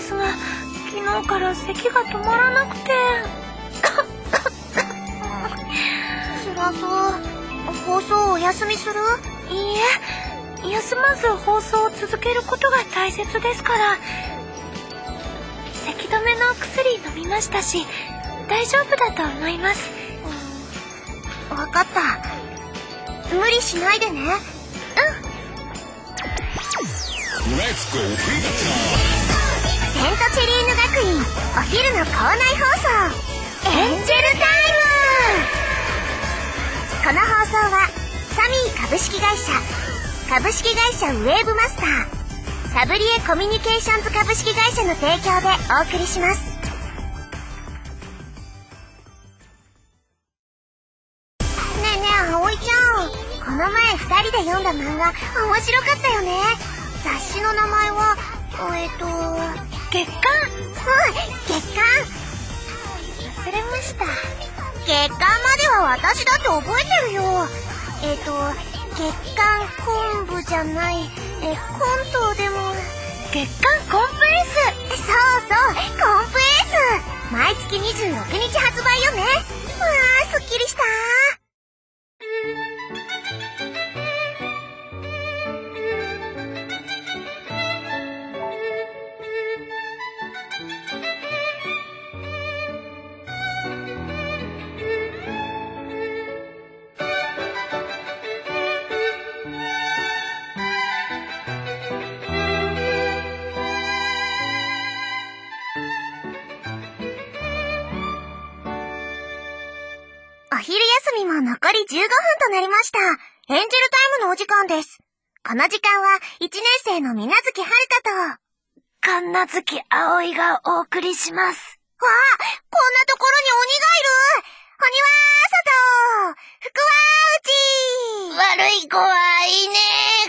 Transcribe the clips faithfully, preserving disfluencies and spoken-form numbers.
ですが、昨日から咳が止まらなくて。 辛そう。放送をお休みする？ いいえ、休まず放送を続けることが大切ですから。咳止めの薬飲みましたし、大丈夫だと思います。 うん、わかった。無理しないでね。うん。セントチェリーヌ学院お昼の校内放送エンジェルタイム。この放送はサミー株式会社、株式会社ウェーブマスター、サブリエコミュニケーションズ株式会社の提供でお送りします。ねえねえ葵ちゃん、この前ふたりで読んだ漫画面白かったよね。雑誌の名前はえっと月刊。 うん、月刊。 忘れました。 月刊までは私だって覚えてるよ。えっと月刊昆布じゃない、えコントでも月刊コンプエース。そうそう、コンプエース。毎月にじゅうろくにち発売よね。うわー、すっきりした。お昼休みも残りじゅうごふんとなりました。エンジェルタイムのお時間です。この時間はいちねん生の水無月遥と神奈月葵がお送りします。 わあ、こんなところに鬼がいる。鬼は外、福は内。 悪い子はいね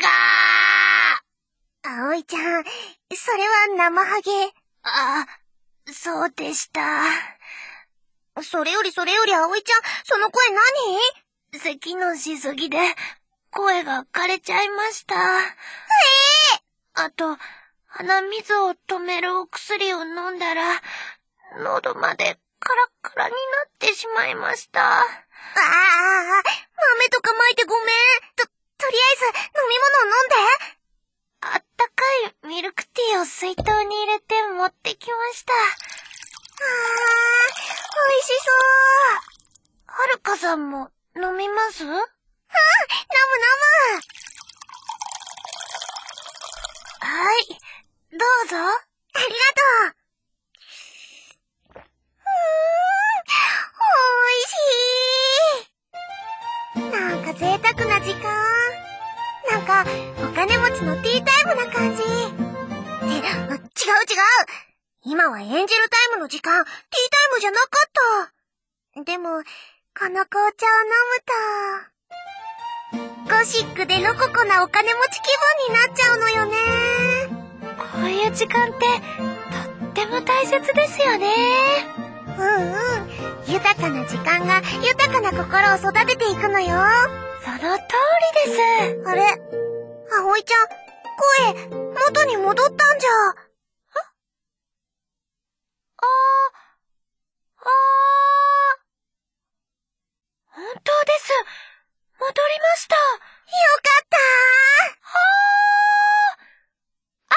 えが。 葵ちゃん、それは生ハゲ。 あ、そうでした。 それよりそれより葵ちゃん、その声何？ 咳のしすぎで声が枯れちゃいました。ええー、あと鼻水を止めるお薬を飲んだら喉までカラッカラになってしまいました。ああ、 豆とかまいてごめん。と、とりあえず飲み物飲んで。 あったかいミルクティーを水筒に入れて持ってきました。 あー、美味しそう。 はるかさんも飲みます？うん、飲む飲む。はい、どうぞ。ありがとう。うーん、美味しい。なんか贅沢な時間。なんかお金持ちのティータイムな感じ。え、違う違う。今はエンジェルタイムの時間、ティータイムじゃなかった。でも、この紅茶を飲むと、ゴシックでロココなお金持ち気分になっちゃうのよね。 こういう時間って、とっても大切ですよね。 うんうん。豊かな時間が豊かな心を育てていくのよ。 その通りです。 あれ？葵ちゃん、声、元に戻ったんじゃ。 ああ、ああ。本当です。戻りました。よかったー。はあ。あ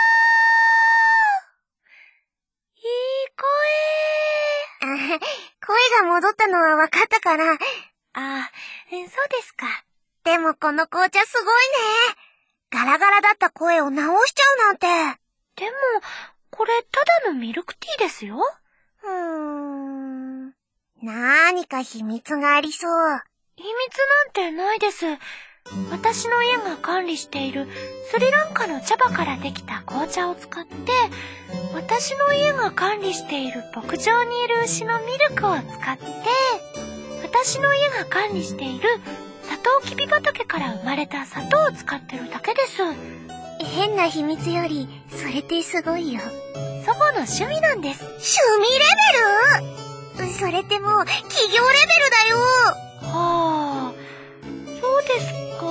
あ。いい声。 声が戻ったのは分かったから。 ああ、そうですか。 でもこの紅茶すごいね。ガラガラだった声を直しちゃうなんて。 でも、これただのミルクティーですよ。 うーん。なーにか秘密がありそう。 秘密なんてないです。私の家が管理しているスリランカの茶葉からできた紅茶を使って、私の家が管理している牧場にいる牛のミルクを使って、私の家が管理しているサトウキビ畑から生まれた砂糖を使ってるだけです。 変な秘密より、それってすごいよ。 祖母の趣味なんです。 趣味レベル？それってもう企業レベルだよ。 はあ、そうですか。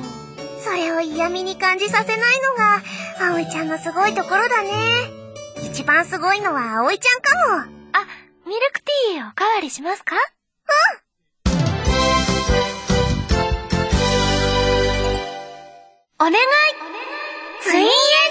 それを嫌味に感じさせないのが葵ちゃんのすごいところだね。一一番すごいのは葵ちゃんかも。 あ、ミルクティーおかわりしますか？お願い！ツインエンジェル！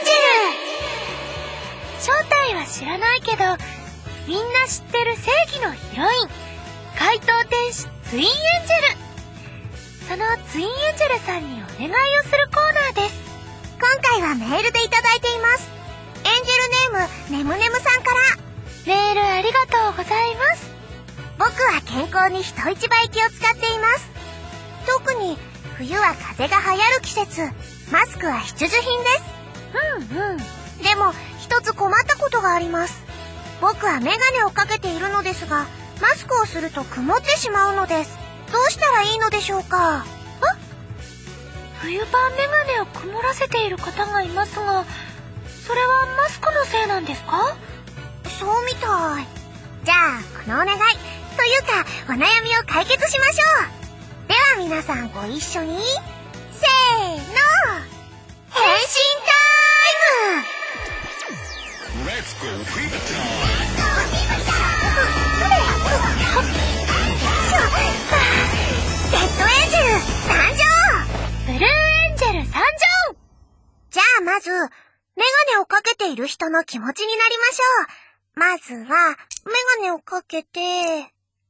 正体は知らないけど、みんな知ってる正義のヒロイン、怪盗天使ツインエンジェル。そのツインエンジェルさんにお願いをするコーナーです。 今回はメールでいただいています。エンジェルネームねむねむさんから。 メールありがとうございます。 僕は健康に人一倍気を使っています。特に冬は風邪が流行る季節、マスクは必需品です。 うんうん。 でも一つ困ったことがあります。僕はメガネをかけているのですが、マスクをすると曇ってしまうのです。どうしたらいいのでしょうか？あ、 冬場メガネを曇らせている方がいますが、それはマスクのせいなんですか？ そうみたい。じゃあこのお願いというかお悩みを解決しましょう。では皆さんご一緒に、せーの、変身タイム！レッドエンジェル参上！ ブルーエンジェル参上！ じゃあまず、メガネをかけている人の気持ちになりましょう。まずは、メガネをかけて、 あ、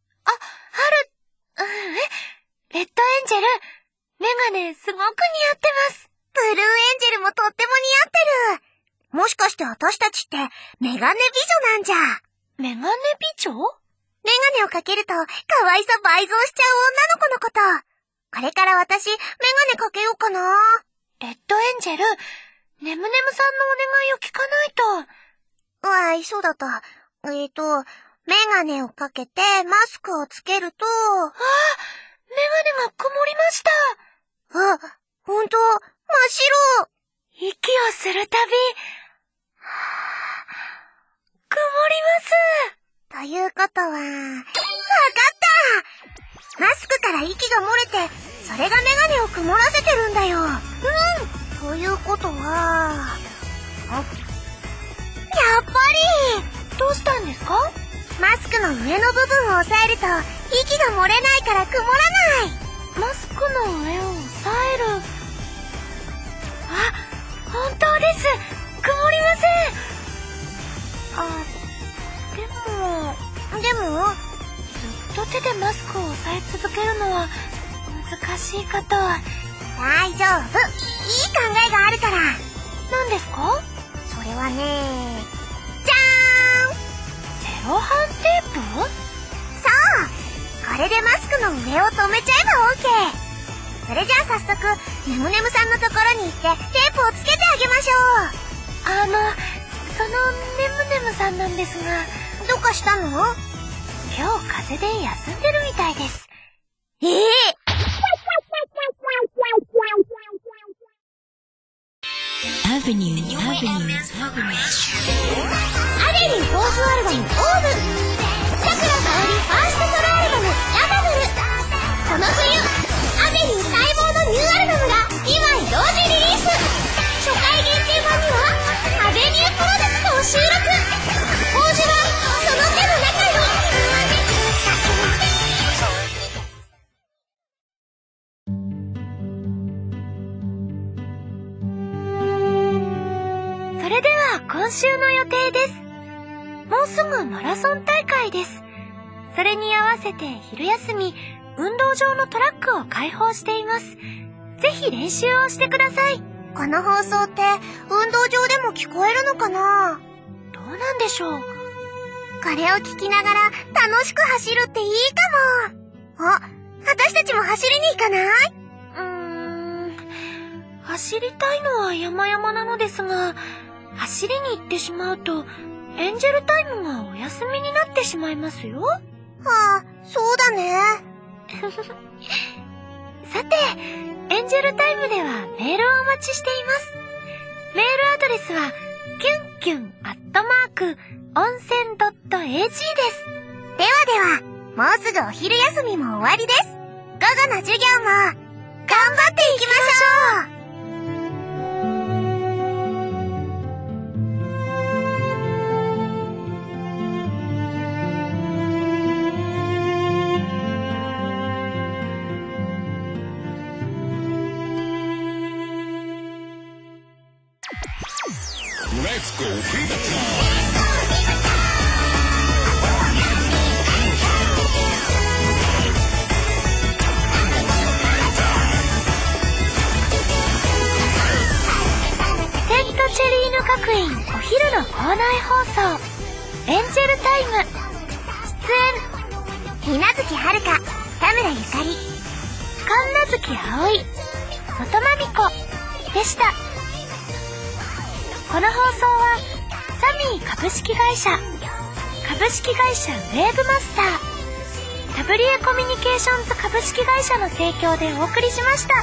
はる、うん、え、レッドエンジェル、メガネすごく似合ってます。 ブルーエンジェルもとっても似合ってる。もしかして私たちってメガネ美女なんじゃ。 メガネ美女？ メガネをかけると可愛さ倍増しちゃう女の子のこと。これから私、メガネかけようかな。 レッドエンジェル、ねむねむさんのお願いを聞かないと。 うわい、そうだった。えーと、メガネをかけてマスクをつけると、あ、 メガネが曇りました。 あ、ほんと、真っ白。 息をするたび、曇ります。 ということは、わかった！マスクから息が漏れて、それがメガネを曇らせてるんだよ。うん。ということは、やっぱり！ どうしたんですか？ マスクの上の部分を押さえると、息が漏れないから曇らない。 マスクの上を押さえる。あ、本当です。曇りません。あ、でも、 でも、 ずっと手でマスクを押さえ続けるのは難しいかと。 大丈夫。いい考えがあるから。 何ですか？ それはね、じゃーん！ セロハンテープ？ そう！これでマスクの上を留めちゃえば OK。それじゃあ早速、ねむねむさんのところに行ってテープをつけてあげましょう。 あの、そのねむねむさんなんですが、 どうかしたの？ 今日風邪で休んでるみたいです。 ええー、 アベニュー、アベニュー、アベニュー。アベニューフォースアルバムオーブン。さくらかおりファーストソロアルバムラバブル。この冬、アベニュー待望のニューアルバムがにまい同時リリース。初回限定版にはアベニュープロジェクトを収録。王子はその手の中よ。 それでは今週の予定です。もうすぐマラソン大会です。それに合わせて昼休み、運動場のトラックを開放しています。ぜひ練習をしてください。 この放送って運動場でも聞こえるのかな？ どうなんでしょう。 これを聞きながら楽しく走るっていいかも。あ、私たちも走りに行かない？ うーん、走りたいのは山々なのですが、走りに行ってしまうとエンジェルタイムがお休みになってしまいますよ。 はあ、そうだね。 さて、エンジェルタイムではメールをお待ちしています。メールアドレスはキュンキュンアットマーク温泉ドット エージー です。 ではでは、もうすぐお昼休みも終わりです。午後の授業も頑張っていきましょう。 チェリーヌ学院お昼の校内放送エンジェルタイム。出演水無月遥、田村ゆかり、 神奈月葵、元まみこでした。この放送はサミー株式会社、株式会社ウェーブマスター、タブリエコミュニケーションズ株式会社の提供でお送りしました。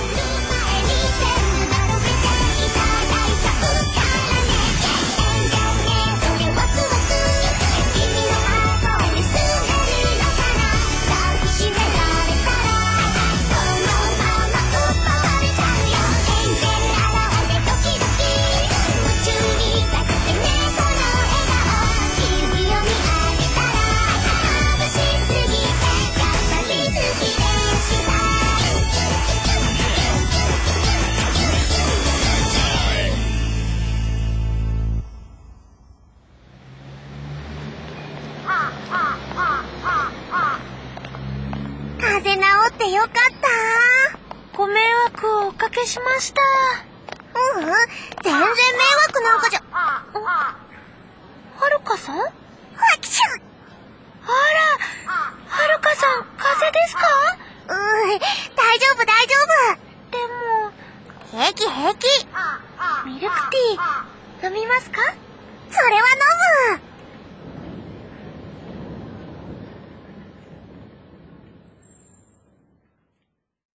風邪治ってよかった。 ご迷惑をおかけしました。 ううん、全然迷惑なんかじゃ。 はるかさん？ わきちゃん。 あら、はるかさん、風邪ですか？ うーん、大丈夫大丈でも、 夫。平気平気。 ミルクティー飲みますか？ それは飲む。